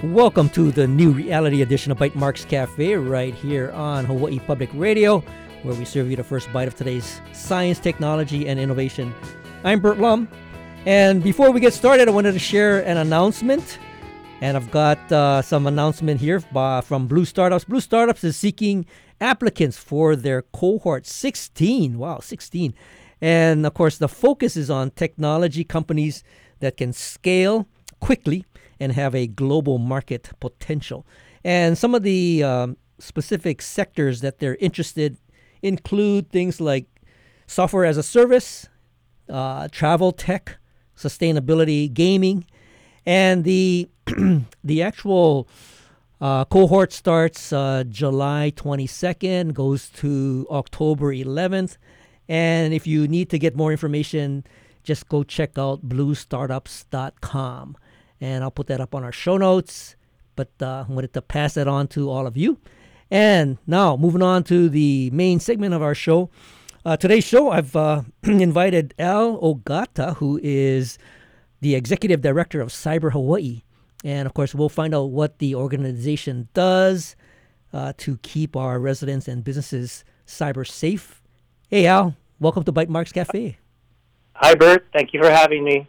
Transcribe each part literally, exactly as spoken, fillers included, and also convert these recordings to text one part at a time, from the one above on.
Welcome to the new reality edition of Bytemarks Cafe right here on Hawaii Public Radio, where we serve you the first bite of today's science, technology, and innovation. I'm Bert Lum, and before we get started, I wanted to share an announcement, and I've got uh, some announcement here uh, from Blue Startups. Blue Startups is seeking applicants for their cohort sixteen. Wow, sixteen. And of course, the focus is on technology companies that can scale quickly and have a global market potential. And some of the um, specific sectors that they're interested include things like software as a service, uh, travel tech, sustainability, gaming, and the the actual uh, cohort starts uh, July twenty-second, goes to October eleventh. And if you need to get more information, just go check out blue startups dot com. And I'll put that up on our show notes, but uh, I wanted to pass that on to all of you. And now, moving on to the main segment of our show. Uh, today's show, I've uh, invited Al Ogata, who is the Executive Director of Cyber Hawaii. And, of course, we'll find out what the organization does uh, to keep our residents and businesses cyber safe. Hey, Al, welcome to Bytemarks Cafe. Hi, Bert. Thank you for having me.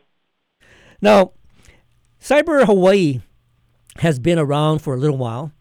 Now, Cyber Hawaii has been around for a little while,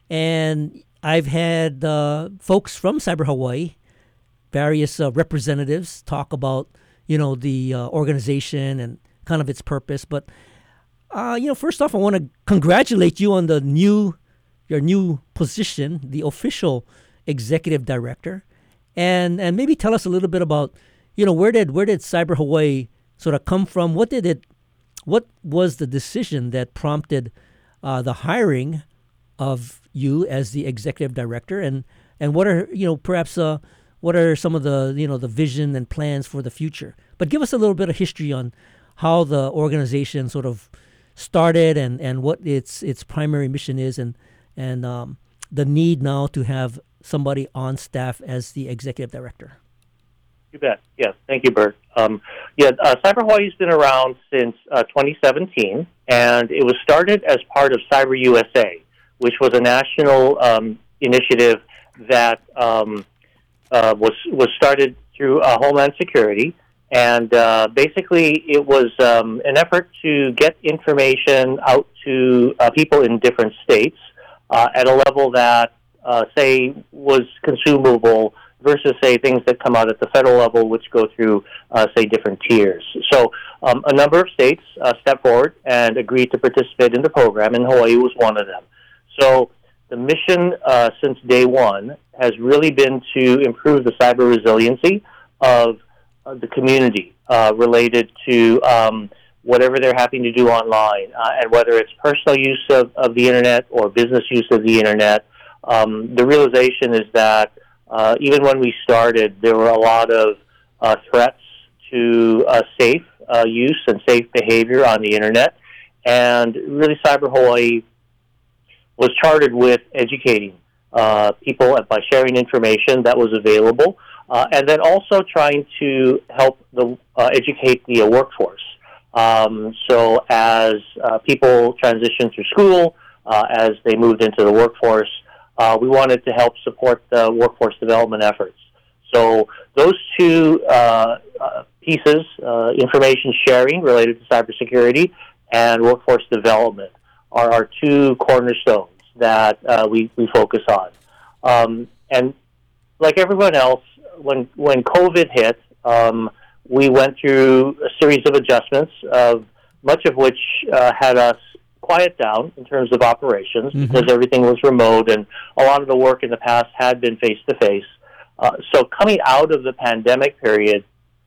and I've had uh, folks from Cyber Hawaii, various uh, representatives, talk about, you know, the uh, organization and kind of its purpose. But, uh, you know, first off, I want to congratulate you on the new, your new position, the official executive director, and and maybe tell us a little bit about, you know, where did where did Cyber Hawaii sort of come from? What did it What was the decision that prompted uh, the hiring of you as the executive director, and, and what are you know perhaps uh, what are some of the you know the vision and plans for the future? But give us a little bit of history on how the organization sort of started and, and what its its primary mission is, and and um, the need now to have somebody on staff as the executive director. You bet. Yes. Thank you, Bert. Um, yeah, uh, Cyber Hawaii's been around since uh, twenty seventeen, and it was started as part of Cyber U S A, which was a national um, initiative that um, uh, was was started through uh, Homeland Security, and uh, basically it was um, an effort to get information out to uh, people in different states uh, at a level that, uh, say, was consumable versus, say, things that come out at the federal level, which go through, uh, say, different tiers. So um, a number of states uh, stepped forward and agreed to participate in the program, and Hawaii was one of them. So the mission uh, since day one has really been to improve the cyber resiliency of uh, the community uh, related to um, whatever they're having to do online, uh, and whether it's personal use of, of the Internet or business use of the Internet. Um, the realization is that Uh, even when we started, there were a lot of uh, threats to uh, safe uh, use and safe behavior on the Internet. And really, Cyber Hawaii was chartered with educating uh, people by sharing information that was available, uh, and then also trying to help the uh, educate the uh, workforce. Um, so as uh, people transitioned through school, uh, as they moved into the workforce, Uh, we wanted to help support the workforce development efforts. So those two uh, uh, pieces, uh, information sharing related to cybersecurity and workforce development, are our two cornerstones that uh, we, we focus on. Um, and like everyone else, when when COVID hit, um, we went through a series of adjustments, of much of which uh, had us quiet down in terms of operations, mm-hmm. because everything was remote and a lot of the work in the past had been face-to-face. Uh, so coming out of the pandemic period,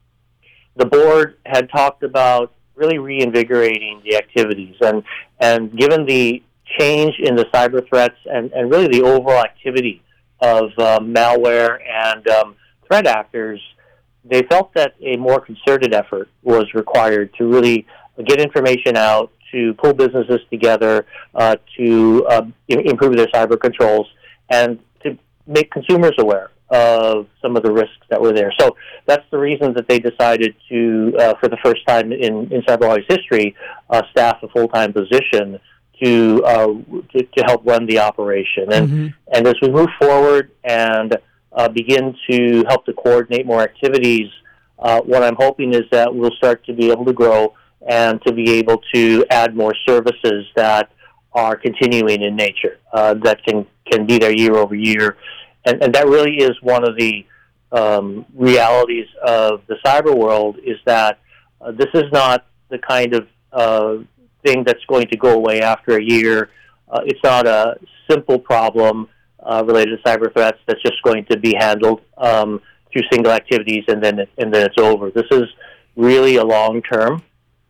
the board had talked about really reinvigorating the activities. And, and given the change in the cyber threats and, and really the overall activity of um, malware and um, threat actors, they felt that a more concerted effort was required to really get information out, to pull businesses together, uh, to uh, improve their cyber controls, and to make consumers aware of some of the risks that were there. So that's the reason that they decided to, uh, for the first time in, in Cyber Hawaii's history, uh, staff a full-time position to, uh, to to help run the operation. And Mm-hmm. and as we move forward and uh, begin to help to coordinate more activities, uh, what I'm hoping is that we'll start to be able to grow and to be able to add more services that are continuing in nature, uh, that can, can be there year over year. And, and that really is one of the um, realities of the cyber world, is that uh, this is not the kind of uh, thing that's going to go away after a year. Uh, it's not a simple problem uh, related to cyber threats that's just going to be handled um, through single activities and then, and then it's over. This is really a long-term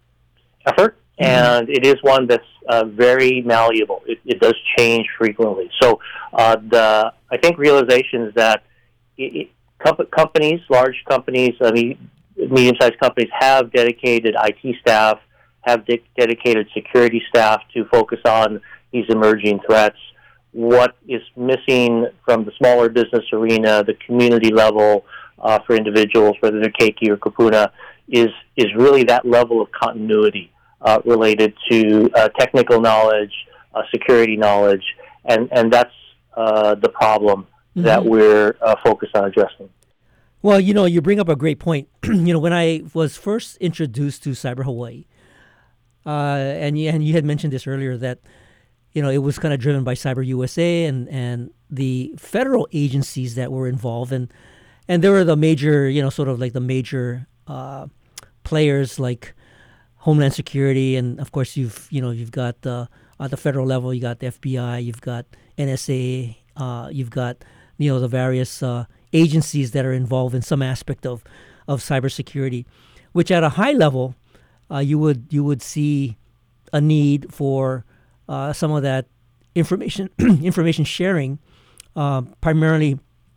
effort, and it is one that's uh, very malleable. It, it does change frequently. So uh, the I think realization is that it, it, com- companies, large companies, I mean, medium-sized companies have dedicated I T staff, have de- dedicated security staff to focus on these emerging threats. What is missing from the smaller business arena, the community level uh, for individuals, whether they're Keiki or Kupuna, is is really that level of continuity uh, related to uh, technical knowledge, uh, security knowledge, and, and that's uh, the problem mm-hmm. that we're uh, focused on addressing. Well, you know, you bring up a great point. You know, when I was first introduced to Cyber Hawaii, uh, and, you, and you had mentioned this earlier, that you know, it was kind of driven by Cyber U S A and, and the federal agencies that were involved. And, and there were the major, you know, sort of like the major uh, players like Homeland Security. And, of course, you've, you know, you've got uh, at the federal level, you got the F B I, you've got N S A, uh, you've got, you know, the various uh, agencies that are involved in some aspect of, of cybersecurity, which at a high level, uh, you would you would see a need for Uh, some of that information information sharing, uh, primarily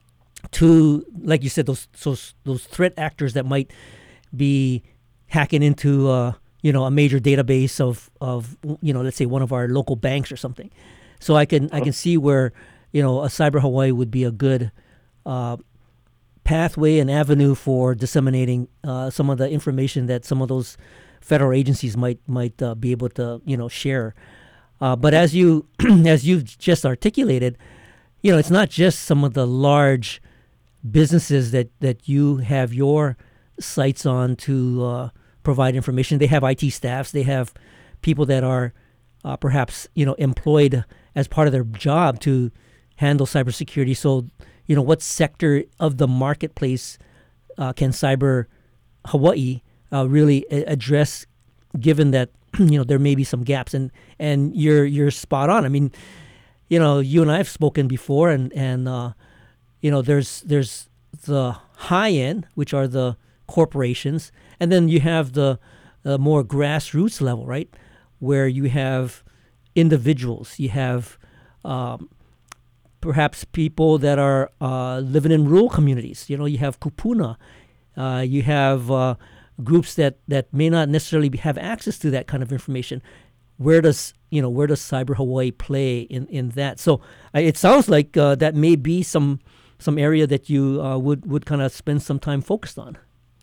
to, like you said, those those those threat actors that might be hacking into uh, you know a major database of of you know let's say one of our local banks or something. So I can I can see where you know a Cyber Hawaii would be a good uh, pathway and avenue for disseminating uh, some of the information that some of those federal agencies might might uh, be able to you know share. Uh, but as you as you've just articulated, you know, it's not just some of the large businesses that, that you have your sights on to uh, provide information. They have I T staffs. They have people that are uh, perhaps you know employed as part of their job to handle cybersecurity. So, you know, what sector of the marketplace uh, can Cyber Hawaii uh, really a- address, given that you know there may be some gaps, and and you're you're spot on. I mean, you know, you and I have spoken before, and and uh, you know there's there's the high end, which are the corporations, and then you have the uh, more grassroots level, right, where you have individuals, you have um, perhaps people that are uh, living in rural communities. You know, you have Kupuna, uh, you have uh, groups that, that may not necessarily be, have access to that kind of information. Where does you know where does Cyber Hawaii play in, in that? So uh, it sounds like uh, that may be some some area that you uh, would would kind of spend some time focused on.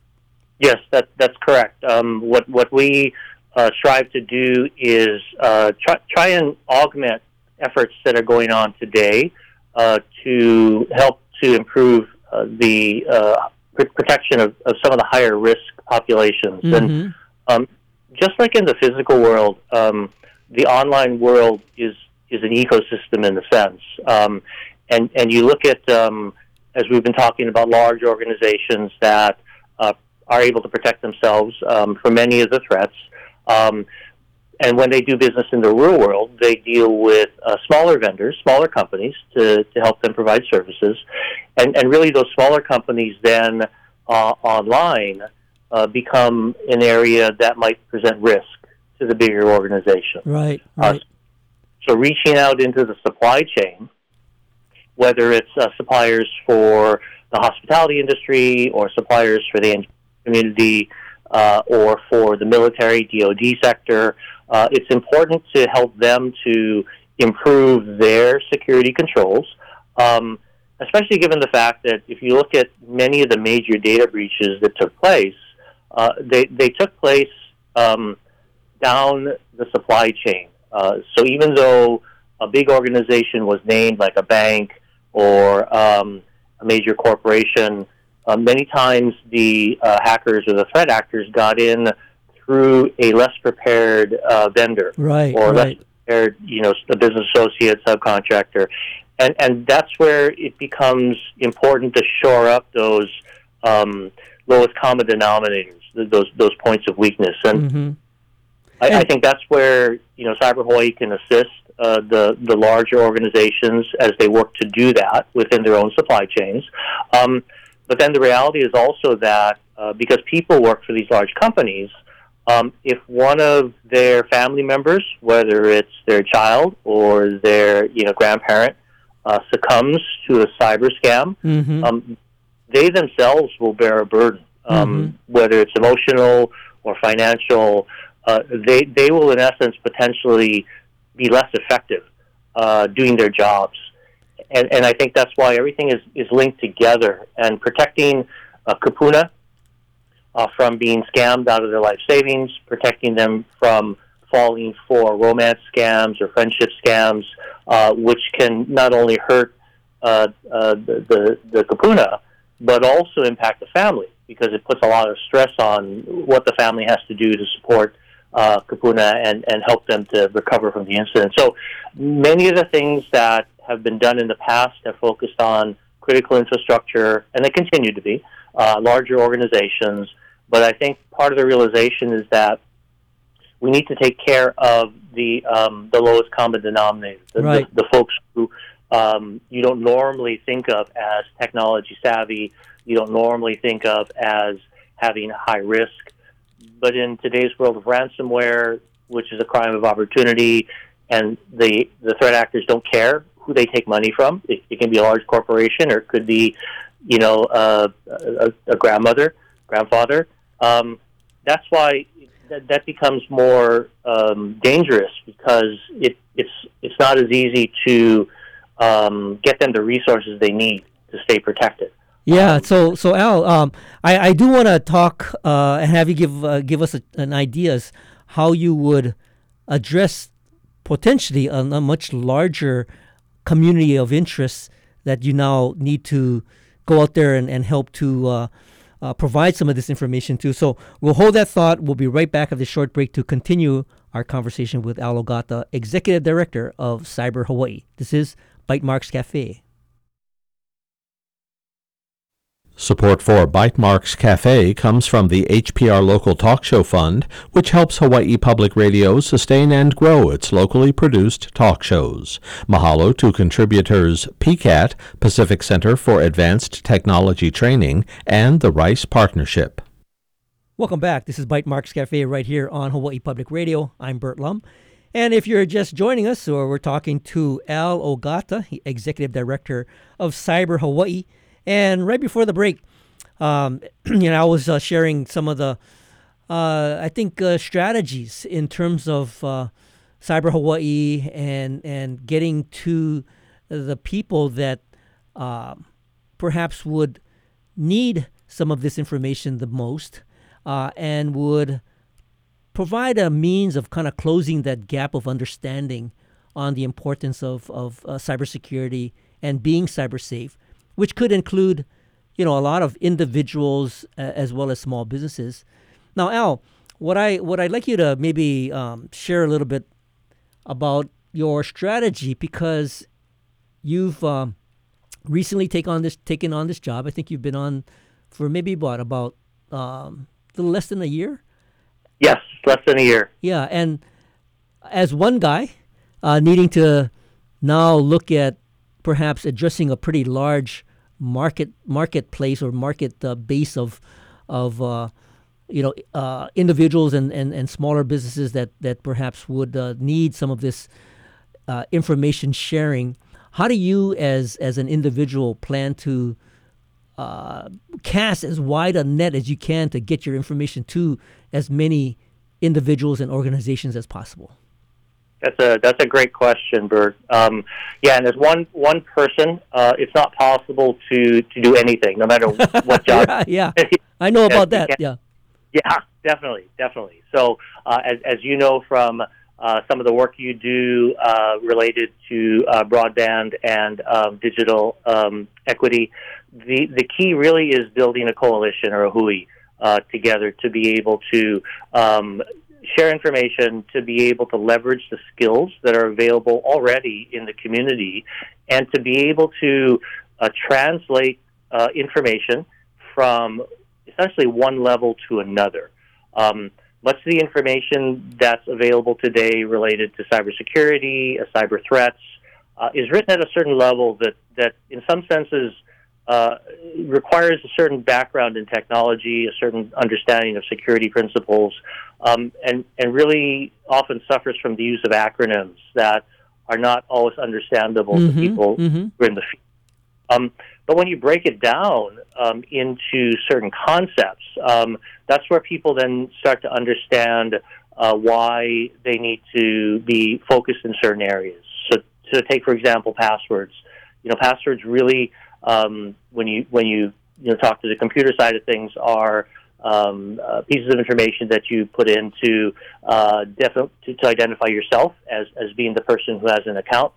Yes, that that's correct. Um, what what we uh, strive to do is uh, try, try and augment efforts that are going on today uh, to help to improve uh, the uh, protection of, of some of the higher risk populations. Mm-hmm. And um, just like in the physical world, um, the online world is is an ecosystem in a sense. Um, and, and you look at, um, as we've been talking about, large organizations that uh, are able to protect themselves um, from many of the threats. Um, and when they do business in the real world, they deal with uh, smaller vendors, smaller companies to, to help them provide services. And, and really those smaller companies then uh, online uh, become an area that might present risk to the bigger organization. Right, right. Uh, so reaching out into the supply chain, whether it's uh, suppliers for the hospitality industry or suppliers for the community uh, or for the military, D O D sector, uh, it's important to help them to improve their security controls, um, especially given the fact that if you look at many of the major data breaches that took place, uh, they, they took place um, down the supply chain. Uh, so even though a big organization was named, like a bank or um, a major corporation, uh, many times the uh, hackers or the threat actors got in through a less prepared uh, vendor, right, or right. less prepared, you know, a business associate, subcontractor, and and that's where it becomes important to shore up those um, lowest common denominators, those those points of weakness, and. Mm-hmm. I, I think that's where, you know, Cyber Hawaii can assist uh, the the larger organizations as they work to do that within their own supply chains. Um, but then the reality is also that uh, because people work for these large companies, um, if one of their family members, whether it's their child or their you know grandparent, uh, succumbs to a cyber scam, Mm-hmm. um, they themselves will bear a burden, um, Mm-hmm. whether it's emotional or financial. Uh, they they will in essence potentially be less effective uh, doing their jobs, and and I think that's why everything is, is linked together. And protecting uh, Kupuna uh, from being scammed out of their life savings, protecting them from falling for romance scams or friendship scams, uh, which can not only hurt uh, uh, the, the the Kupuna, but also impact the family because it puts a lot of stress on what the family has to do to support Uh, Kupuna and, and help them to recover from the incident. So many of the things that have been done in the past have focused on critical infrastructure, and they continue to be, uh, larger organizations. But I think part of the realization is that we need to take care of the um, the lowest common denominator, the, Right. the, the folks who um, you don't normally think of as technology savvy, you don't normally think of as having high risk. But in today's world of ransomware, which is a crime of opportunity, and the, the threat actors don't care who they take money from. It, it can be a large corporation, or it could be, you know, uh, a, a grandmother, grandfather. Um, that's why that, that becomes more um, dangerous because it, it's it's not as easy to um, get them the resources they need to stay protected. Yeah, so so Al, um, I, I do want to talk uh, and have you give uh, give us a, an ideas how you would address potentially a, a much larger community of interests that you now need to go out there and, and help to uh, uh, provide some of this information to. So we'll hold that thought. We'll be right back after this short break to continue our conversation with Al Ogata, Executive Director of Cyber Hawaii. This is Bytemarks Cafe. Support for Bytemarks Cafe comes from the H P R Local Talk Show Fund, which helps Hawaii Public Radio sustain and grow its locally produced talk shows. Mahalo to contributors P C A T, Pacific Center for Advanced Technology Training, and the Rice Partnership. Welcome back. This is Bytemarks Cafe right here on Hawaii Public Radio. I'm Bert Lum. And if you're just joining us, or we're talking to Al Ogata, Executive Director of Cyber Hawaii. And right before the break, um, you know, I was uh, sharing some of the, uh, I think, uh, strategies in terms of uh, Cyber Hawaii and and getting to the people that uh, perhaps would need some of this information the most, uh, and would provide a means of kind of closing that gap of understanding on the importance of of uh, cybersecurity and being cyber safe, which could include, you know, a lot of individuals uh, as well as small businesses. Now, Al, what I what I'd like you to maybe um, share a little bit about your strategy, because you've um, recently take on this taken on this job. I think you've been on for maybe what about um, a little less than a year. Yes, less than a year. Yeah, and as one guy uh, needing to now look at perhaps addressing a pretty large market marketplace or market uh, base of of uh, you know uh, individuals and, and, and smaller businesses that that perhaps would uh, need some of this uh, information sharing. How do you, as as an individual, plan to uh, cast as wide a net as you can to get your information to as many individuals and organizations as possible? That's a that's a great question, Bert. Um, yeah, and as one one person, uh, it's not possible to, to do anything, no matter what job. yeah, yeah, I know about that. Yeah, yeah, definitely, definitely. So, uh, as as you know from uh, some of the work you do uh, related to uh, broadband and um, digital um, equity. The the key really is building a coalition or a H U I uh, together to be able to um, share information, to be able to leverage the skills that are available already in the community, and to be able to uh, translate uh, information from essentially one level to another. Um, much of the information that's available today related to cybersecurity, uh, cyber threats, uh, is written at a certain level that, that in some senses uh, requires a certain background in technology, a certain understanding of security principles, um, and, and really often suffers from the use of acronyms that are not always understandable mm-hmm, to people mm-hmm. who are in the field. Um, but when you break it down um, into certain concepts, um, that's where people then start to understand uh, why they need to be focused in certain areas. So, to take, for example, passwords. You know, passwords really, um, when you when you you know talk to the computer side of things, are um, uh, pieces of information that you put in to, uh, defi- to to identify yourself as as being the person who has an account,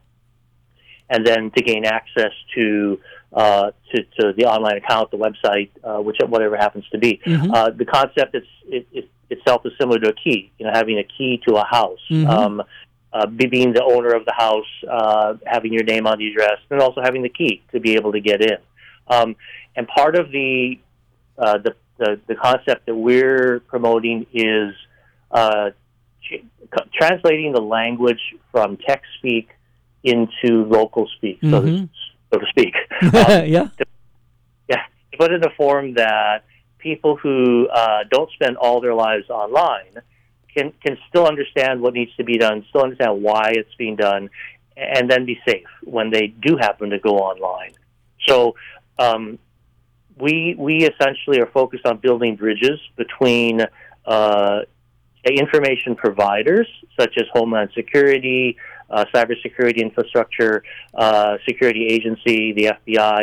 and then to gain access to uh, to, to the online account, the website, uh, which whatever happens to be. Mm-hmm. Uh, the concept it's, it, it, itself is similar to a key. You know, having a key to a house, mm-hmm. um, uh, being the owner of the house, uh, having your name on the address, and also having the key to be able to get in. Um, and part of the, uh, the the the concept that we're promoting is uh, ch- translating the language from text speak into local speak, so, mm-hmm. to, so to speak. Um, yeah. To, yeah, to put it in a form that people who uh, don't spend all their lives online can can still understand what needs to be done, still understand why it's being done, and then be safe when they do happen to go online. So um, we we essentially are focused on building bridges between uh, information providers, such as Homeland Security, Uh, cybersecurity infrastructure, uh, security agency, the F B I,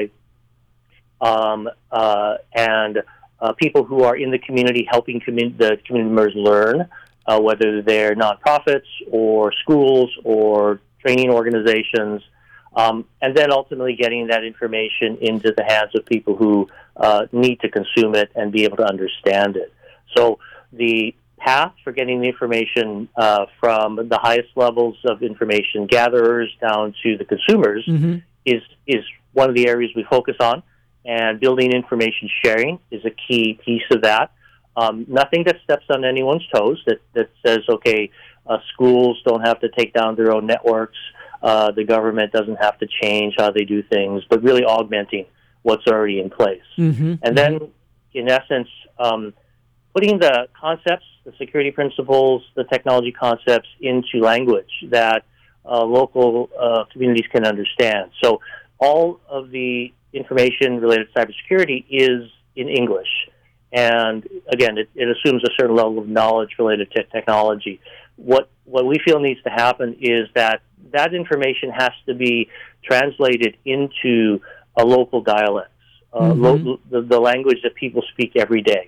um, uh, and uh, people who are in the community helping commun- the community members learn, uh, whether they're nonprofits or schools or training organizations, um, and then ultimately getting that information into the hands of people who uh, need to consume it and be able to understand it. So the path for getting the information uh, from the highest levels of information gatherers down to the consumers mm-hmm. is is one of the areas we focus on, and building information sharing is a key piece of that. Um, nothing that steps on anyone's toes, that, that says, okay, uh, schools don't have to take down their own networks, uh, the government doesn't have to change how they do things, but really augmenting what's already in place. Mm-hmm. And then, in essence, um, putting the concepts, the security principles, the technology concepts into language that uh, local uh, communities can understand. So all of the information related to cybersecurity is in English. And again, it, it assumes a certain level of knowledge related to technology. What what we feel needs to happen is that that information has to be translated into a local dialect, uh, mm-hmm. lo- the, the language that people speak every day.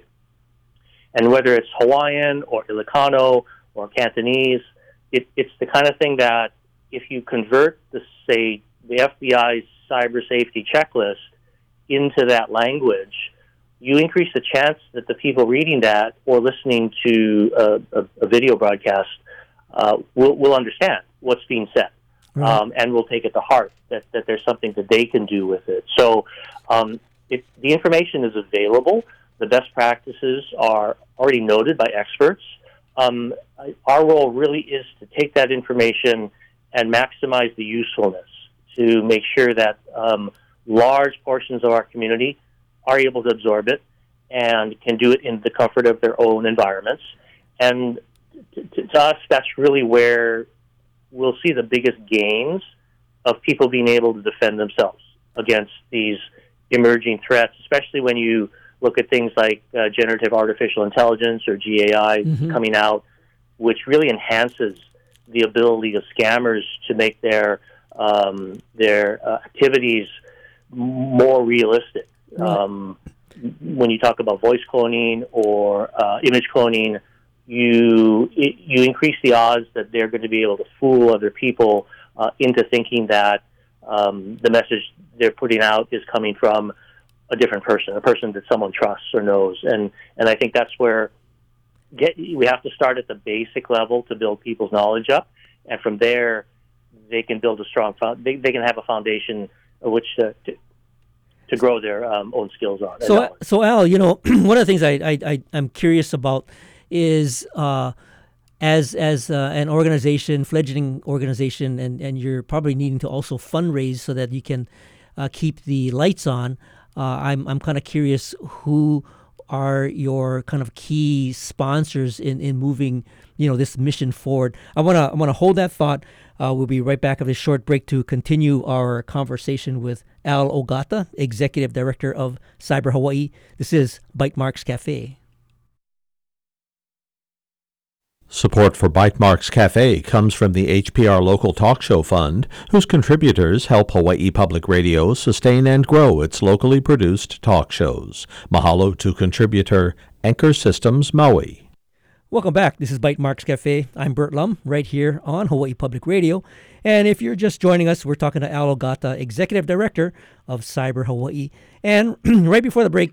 And whether it's Hawaiian or Ilocano or Cantonese, it, it's the kind of thing that if you convert the, say, the F B I's cyber safety checklist into that language, you increase the chance that the people reading that or listening to a, a, a video broadcast uh, will, will understand what's being said, right. um, and will take it to heart that, that there's something that they can do with it. So um, it, the information is available. The best practices are already noted by experts. Um, our role really is to take that information and maximize the usefulness to make sure that um, large portions of our community are able to absorb it and can do it in the comfort of their own environments. And to, to us, that's really where we'll see the biggest gains of people being able to defend themselves against these emerging threats, especially when you look at things like uh, generative artificial intelligence or G A I mm-hmm. coming out, which really enhances the ability of scammers to make their um, their uh, activities more realistic. Right. Um, when you talk about voice cloning or uh, image cloning, you it, you increase the odds that they're going to be able to fool other people uh, into thinking that um, the message they're putting out is coming from a different person, a person that someone trusts or knows. And and I think that's where get we have to start at the basic level to build people's knowledge up, and from there they can build a strong they they can have a foundation of which to to, to grow their um, own skills on. So so Al, you know, one of the things I I, I I'm curious about is uh, as as uh, an organization, fledgling organization, and and you're probably needing to also fundraise so that you can uh, keep the lights on. Uh, I'm I'm kind of curious who are your kind of key sponsors in, in moving, you know, this mission forward. I wanna I wanna hold that thought. Uh, we'll be right back after this short break to continue our conversation with Al Ogata, Executive Director of Cyber Hawaii. This is Bytemarks Cafe. Support for Bytemarks Cafe comes from the H P R Local Talk Show Fund, whose contributors help Hawaii Public Radio sustain and grow its locally produced talk shows. Mahalo to contributor Anchor Systems Maui. Welcome back. This is Bytemarks Cafe. I'm Bert Lum, right here on Hawaii Public Radio. And if you're just joining us, we're talking to Al Ogata, Executive Director of Cyber Hawaii. And right before the break,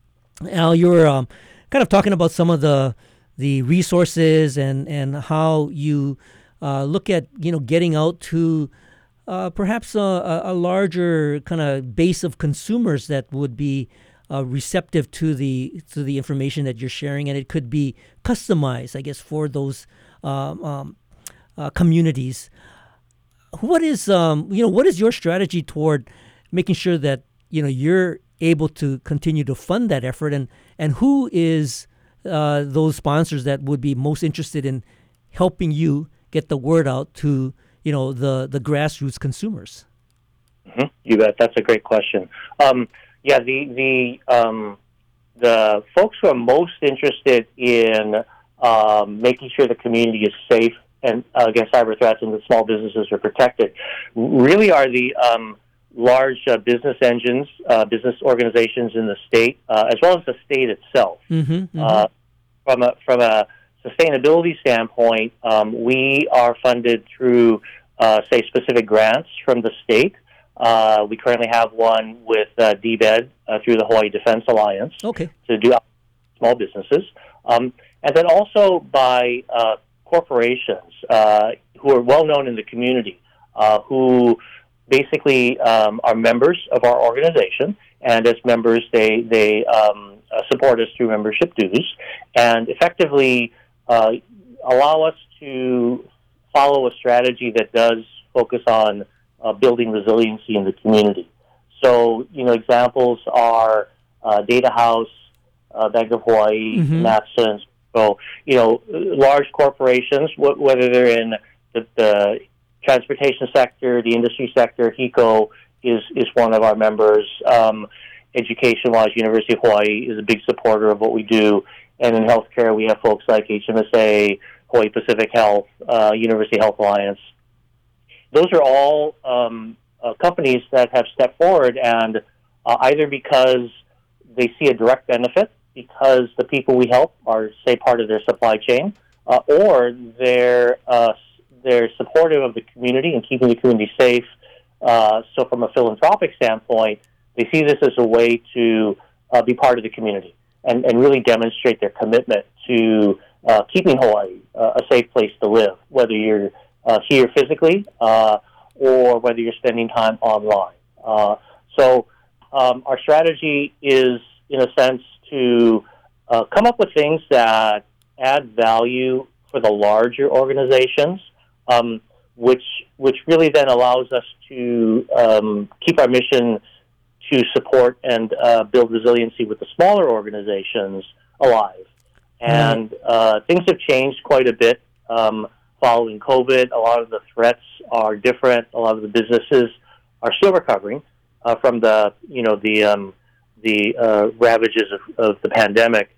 Al, you were um, kind of talking about some of the the resources and, and how you uh, look at, you know, getting out to uh, perhaps a, a larger kind of base of consumers that would be uh, receptive to the to the information that you're sharing, and it could be customized, I guess, for those um, um, uh, communities. What is um, you know what is your strategy toward making sure that, you know, you're able to continue to fund that effort, and and who is Uh, those sponsors that would be most interested in helping you get the word out to, you know, the, the grassroots consumers? Mm-hmm. You bet. That's a great question. Um, yeah, the the um, the folks who are most interested in um, making sure the community is safe and uh, against cyber threats and the small businesses are protected really are the um, large uh, business engines, uh, business organizations in the state, uh, as well as the state itself. Mm-hmm, mm-hmm. Uh, from a from a sustainability standpoint, um, we are funded through, uh, say, specific grants from the state. Uh, we currently have one with uh, D B E D uh, through the Hawaii Defense Alliance okay. to do small businesses, um, and then also by uh, corporations uh, who are well known in the community, uh, who basically um, are members of our organization, and as members, they they um, uh, support us through membership dues, and effectively uh, allow us to follow a strategy that does focus on uh, building resiliency in the community. So, you know, examples are uh, Data House, uh, Bank of Hawaii, mm-hmm. Matson. So, you know, large corporations, wh- whether they're in the, the transportation sector, the industry sector, HECO is, is one of our members. Um, education-wise, University of Hawaii is a big supporter of what we do. And in healthcare, we have folks like H M S A, Hawaii Pacific Health, uh, University Health Alliance. Those are all um, uh, companies that have stepped forward, and uh, either because they see a direct benefit, because the people we help are, say, part of their supply chain, uh, or they're uh, they're supportive of the community and keeping the community safe. Uh, so from a philanthropic standpoint, they see this as a way to uh, be part of the community and, and really demonstrate their commitment to uh, keeping Hawaii uh, a safe place to live, whether you're uh, here physically uh, or whether you're spending time online. Uh, so um, our strategy is, in a sense, to uh, come up with things that add value for the larger organizations, um, which which really then allows us to um, keep our mission to support and uh, build resiliency with the smaller organizations alive. And uh, things have changed quite a bit um, following COVID. A lot of the threats are different. A lot of the businesses are still recovering uh, from the you know the um, the uh, ravages of, of the pandemic.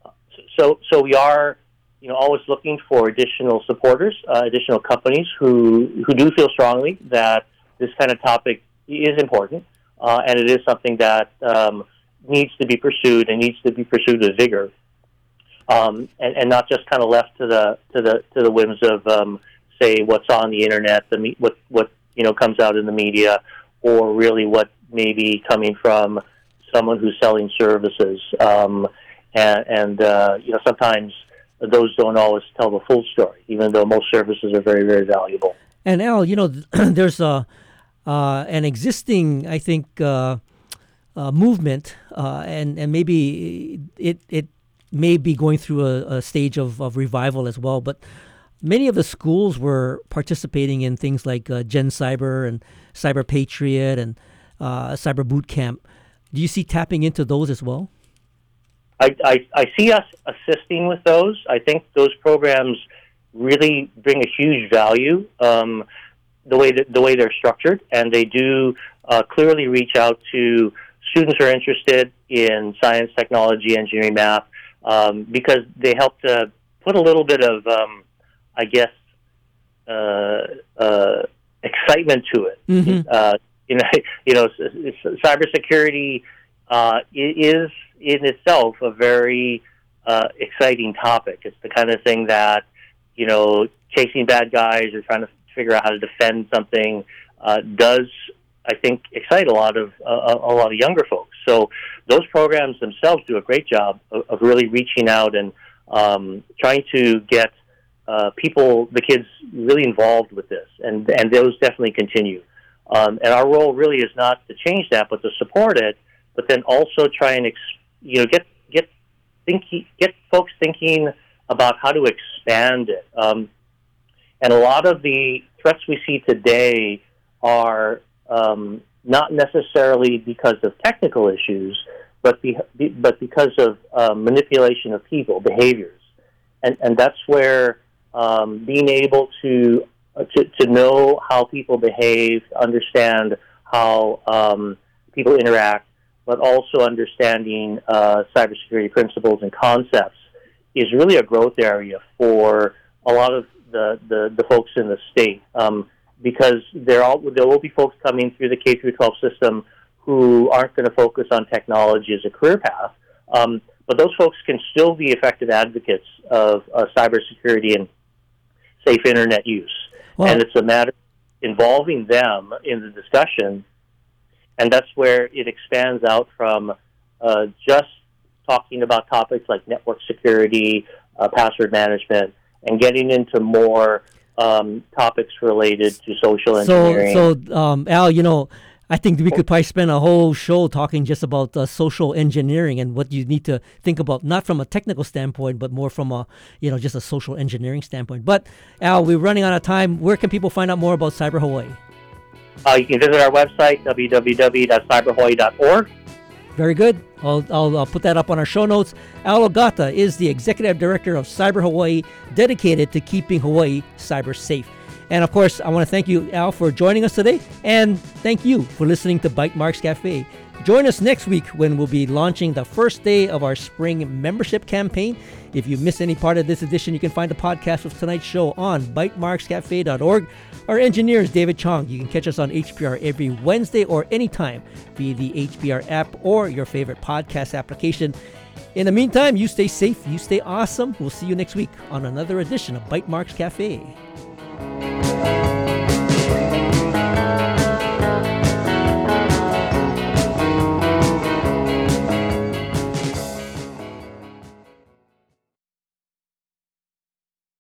So so we are you know always looking for additional supporters, uh, additional companies who who do feel strongly that this kind of topic is important. Uh, and it is something that um, needs to be pursued and needs to be pursued with vigor. um, and, and not just kind of left to the to the to the whims of um, say what's on the internet, the me- what what you know comes out in the media, or really what may be coming from someone who's selling services. Um, and and uh, you know sometimes those don't always tell the full story, even though most services are very, very valuable. And Al, you know, there's a uh, an existing, I think, uh, uh, movement, uh, and and maybe it it may be going through a, a stage of, of revival as well. But many of the schools were participating in things like uh, Gen Cyber and Cyber Patriot and uh, Cyber Boot Camp. Do you see tapping into those as well? I, I, I see us assisting with those. I think those programs really bring a huge value, um, the way that, the way they're structured, and they do uh, clearly reach out to students who are interested in science, technology, engineering, math, um, because they help to put a little bit of, um, I guess, uh, uh, excitement to it. Mm-hmm. Uh, you know, you know, cybersecurity uh, is in itself a very uh, exciting topic. It's the kind of thing that, you know, chasing bad guys or trying to figure out how to defend something uh, does, I think, excite a lot of uh, a lot of younger folks. So those programs themselves do a great job of, of really reaching out and um, trying to get uh, people, the kids, really involved with this, and and those definitely continue. Um, and our role really is not to change that, but to support it, but then also try and ex- you know get get thinking, get folks thinking about how to expand it. Um, and a lot of the threats we see today are um, not necessarily because of technical issues, but be, be, but because of uh, manipulation of people, behaviors, and and that's where um, being able to, uh, to to know how people behave, understand how um, people interact, but also understanding uh, cybersecurity principles and concepts is really a growth area for a lot of the, the, the folks in the state, um, because there, all, there will be folks coming through the K through twelve system who aren't going to focus on technology as a career path, um, but those folks can still be effective advocates of uh, cybersecurity and safe internet use. Well, and it's a matter of involving them in the discussion. And that's where it expands out from uh, just talking about topics like network security, uh, password management, and getting into more um, topics related to social engineering. So, so um, Al, you know, I think we could probably spend a whole show talking just about uh, social engineering and what you need to think about, not from a technical standpoint, but more from a, you know, just a social engineering standpoint. But Al, we're running out of time. Where can people find out more about Cyber Hawaii? Uh, you can visit our website, w w w dot cyber hawaii dot org. Very good. I'll, I'll, I'll put that up on our show notes. Al Ogata is the Executive Director of Cyber Hawaii, dedicated to keeping Hawaii cyber safe. And of course, I want to thank you, Al, for joining us today. And thank you for listening to Bytemarks Cafe. Join us next week when we'll be launching the first day of our spring membership campaign. If you missed any part of this edition, you can find the podcast of tonight's show on bytemarks cafe dot org. Our engineer is David Chong. You can catch us on H P R every Wednesday or anytime via the H P R app or your favorite podcast application. In the meantime, you stay safe, you stay awesome. We'll see you next week on another edition of Bytemarks Cafe.